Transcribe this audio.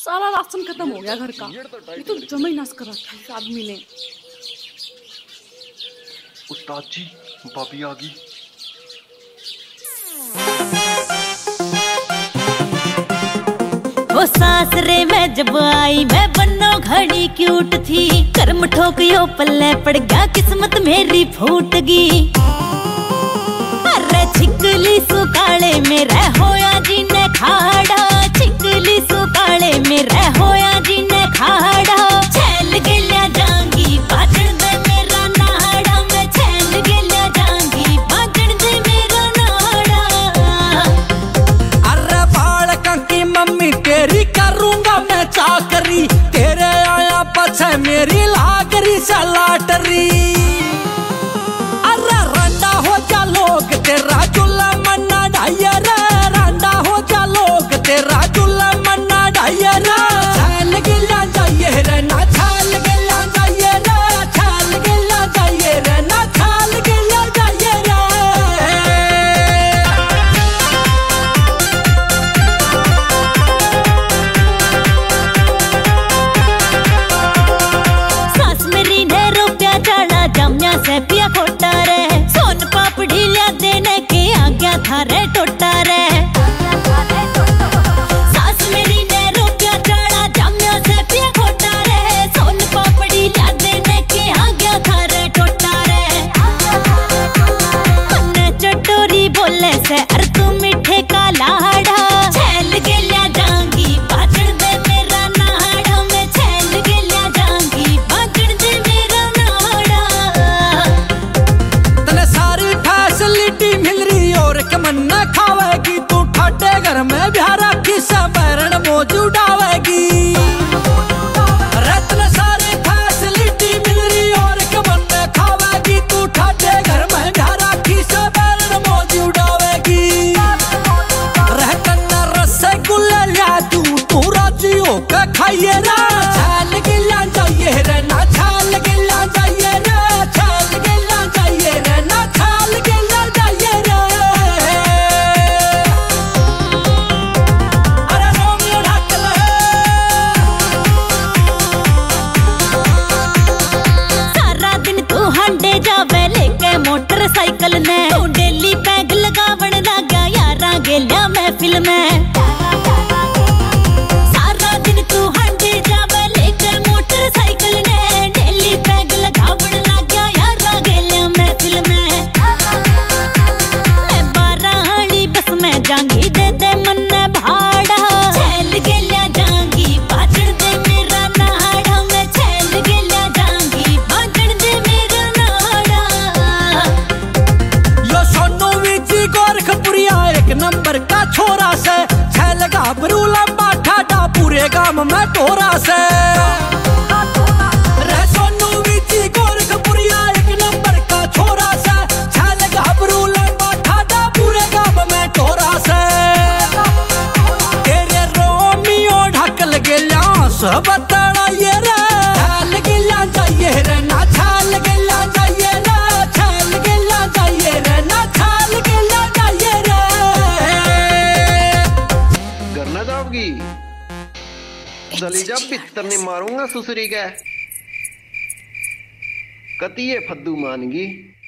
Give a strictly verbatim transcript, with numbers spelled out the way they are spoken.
सारा राशन खत्म हो गया घर का। ये तो जमा ही नस कर रखा है इस आदमी ने। उस्ताद जी, भाभी आ गई। वो सासरे में जब आई मैं बन्नो घड़ी क्यूट थी, कर्म ठोकियो पल्ले पड़ गया किस्मत मेरी फूट गई। अरे छिकली सुकाले में रह होया जी ने खाड़ा, छिकली सुकाले में रह होया जी ने खाड़ा। छेल गेल्या जांगी बाजन दे मेरा नाड़ा, मैं छेल गेल्या जांगी बाजन दे मेरा नाड़ा। अरे बालका की मम्मी तेरी करूंगा मैं चाकरी, तेरे आया पछे मेरी लागरी से लाटरी। अरे रंडा हो जा लोग तेरा जुल्ला मन्ना ढाइया रे, रंडा हो जा लोग तेरा जुल्ला मन्ना ढाइया रे। छाल गिला जाइए रे ना छाल गिला जाइए रे, छाल गिला जाइए रे ना छाल गिला जाइए रे। सास मेरी ने रुपया चाला जमिया से पिया खोटा रे, सोन पापड़ी लिया देने के आज्ञा था रे टोटा रे। सास मेरी ने रुपया चाला जमिया से पिया खोटा रे, सोन पापड़ी लिया देने के आज्ञा था रे टोटा रे। मन्ने चटोरी बोले से अर तू मीठे का लाड़ा, छेल गेल्या जांगी बाजन दे मेरा नाड़ा, मैं छेल गेल्या जांगी बाजन दे मेरा नाड़ा। तने सारी फैसिलिटी मिल रही और कमन्ना खावेगी, तू ठाटे घर में बिहारा किसा बैरन मौजूद आवेगी। रत्न सारी फैसिलिटी मिल रही और कमन्ना खावेगी, तू ठाटे घर में बिहारा किसा बैरन मौजूद आवेगी। रह कन्ना रसगुल्ला लिया तू तू राजी होकर खाइए रे। छाल गिला जाइए रे ना छाल गिला जाइए रे, छाल गिला जाइए रे ना छाल गिला जाइए रे। अरे रोमियो ढाकल सारा दिन तू हांडे जावे लेके मोटरसाइकिल ने, तू डेली पैग लगावण लगा यारा गेल्या महफिल में। सारा दिन तू हांडे जावे लेके मोटरसाइकिल ने, डेली पैग लगावण लगा यारा गेल्या महफिल में। मैं बाराणी बस में जांगी दे दे मन्ने भाड़ा, छेल गेल्या जांगी बाजन दे मेरा नाड़ा, मैं छेल गेल्या जांगी बाजन दे मेरा नाड़ा। यो सोनू विजी गोरखपुरिया एक नंबर का छोरा से, छैल गाभरू लंबा ठाडा पूरे गांव में टोरा से। रे सोनू विजी गोरखपुरिया एक नंबर का छोरा से, छैल गाभरू लंबा ठाडा पूरे गांव में टोरा से। तेरे रोमियो ढकल गेल्या सब बतड़ा ये रे। छाल गिला जाइए रे ना छाल गिला जाइए रे, छाल गिला जाइए रे ना छाल गिला जाइए रे। करना जाओगी दलीजा पित्तर ने मारूंगा सुसरी का कतिये फद्दू मानगी।